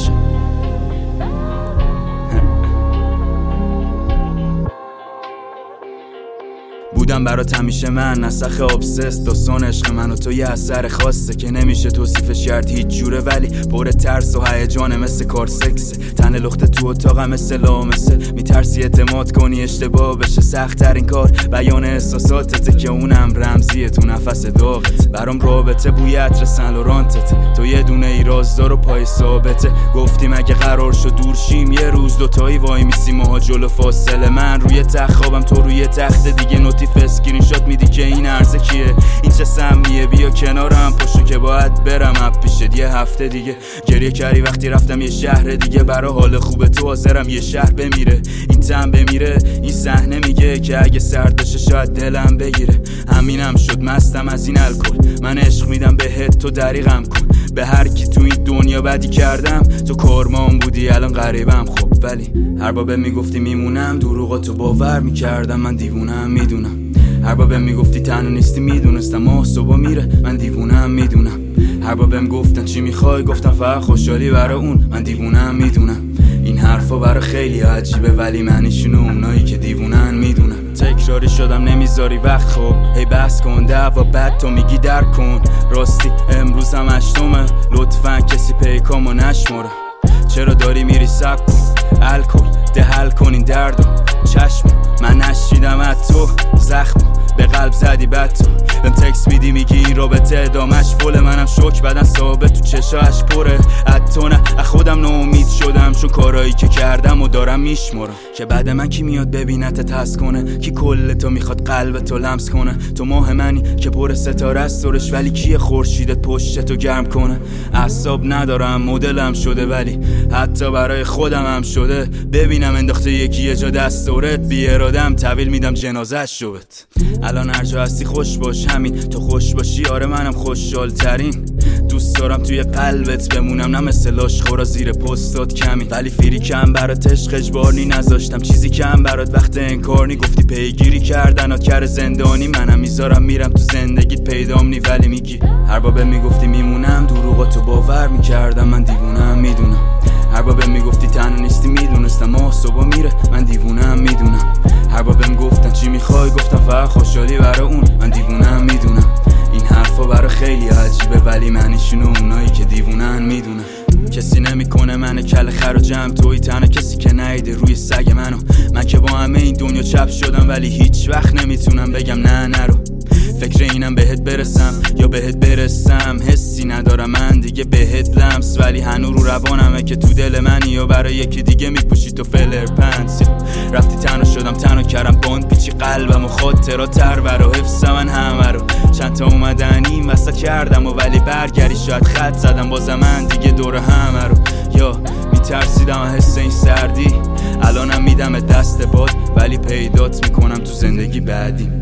بچه. بودم برات همیشه من نسخ ابسس، داستان عشق من و تو یه اثر خاصه که نمیشه توصیفش کرد هیچ جوره، ولی پر ترس و هیجانه مثل کار سکس. تن لخت تو اتاقم مثل لامسه، میترسی اعتماد کنی اشتباه بشه. سخت ترین کار بیان احساساتته که اونم رمزیه تو نفس داغت. برام رابطه بوی عطر سن لورانتته، تو یه دونه ای رازدار و پای ثابته. گفتیم اگه قرار شد دور شیم یه روز دوتایی وای میسیم ماها جلو فاصله. من روی تخت خوابم تو روی تخت دیگه، نوتیف اسکرین شات میدی که این عرضه کیه، این چه سمیه، بیا کنارم پاشو که باید برم اپ پیشت یه هفته دیگه. گریه کردی وقتی رفتم یه شهر دیگه، برا حال خوب تو حاضرم یه شهر بمیره. این تم بمیره، این صحنه میگه که اگه سرد بشه شاید دلم بگیره. همینم شد مستم از این الکل، من عشق میدم بهت تو دریغم کن. به هر کی تو این دنیا بدی کردم تو کارمان بودی الان غریبم. خب ولی هر بار میگفتی میمونم دروغاتو باور میکردم، من دیوونم میدونم. هر بار میگفتی تنها نیستی میدونستم ماه صبح میره، من دیوونم میدونم. هر بار بهم گفتن چی میخوای گفتم فقط خوشحالی برای اون، من دیوونم میدونم. این حرفا برای خیلی عجیبه ولی معنیشونو اونایی که دیوونن میدونم. تکراری شدم نمیذاری وقت، خب هی بحث کن دعوا بعد تو میگی در کن. راستی امروز هم 8مه، لطفا کسی پیکامو نشماره. چرا داری میری سب کن الکل ده حل کن این دردو. چشم من نشیدم از تو زخم به قلب زدی بد تو. بهم تکس میدی میگی این رابطه ادامش فوله، منم شوک بدن ثابت تو چشاش پره. از تو نه از خودم ناامید شدم، چون کارایی که کردم و دارم میشمارم. که بعد من کی میاد ببینت حس کنه، کی کل تو میخواد قلب تو لمس کنه. تو ماه منی که پر ستاره است دورش، ولی کی خورشیدت پشت تو گرم کنه. اعصاب ندارم مدلم شده ولی حتی برای خودم هم شده. ببینم انداخته یکی یه جا دستورت، بی ارادم تحویل میدم جنازه‌اش شوت. الان هر جا هستی خوش باش، همین تو خوش باشی آره منم خوشحال ترین. دوست دارم توی قلبت بمونم، نه مثل لاشخورا زیر پستات کمی. ولی فیری کم برات عشق اجباری نذاشتم، چیزی کم برات وقت انکار نی. گفتی پیگیری کردن کر زندانی، منم میذارم میرم تو زندگیت پیدام نی. ولی میگی هر بار میگفتی میمونم دروغاتو باور میکردم، من دیوونم میدونم. هر بار میگفتی تنها نیستی میدونستم ماه صبح میره، من دیوونم میدونم. هر بار بهم گفتن چی میخوای گفتم فقط خوشحالی برای اون، من دیوونم میدونم. این حرفا برای خیلی عجیبه ولی معنیشونو اونایی که دیوونن میدونن. کسی نمیکنه من کل خر و جمع، توی تنها کسی که نیده روی سگ منو. من که با همه این دنیا چپ شدم ولی هیچ وقت نمیتونم بگم نه نرو. فکر اینم بهت برسم یا بهت برسم، حسی ندارم من دیگه بهت لمس. ولی هنو رو روانمه که تو دل منی یا برای یکی دیگه میپوشی تو فلر پنس. رفتی تنها شدم تنها کردم باند پیچی قلبم و خاطرات ترور و حفظ من همه رو. چند تا اومدن این وسط کردم و ولی برگری شاید خط زدم بازم من دیگه دور همه رو. یا میترسیدم حس این سردی، الانم میدم دست باد ولی پیدات میکنم تو زندگی بعدی.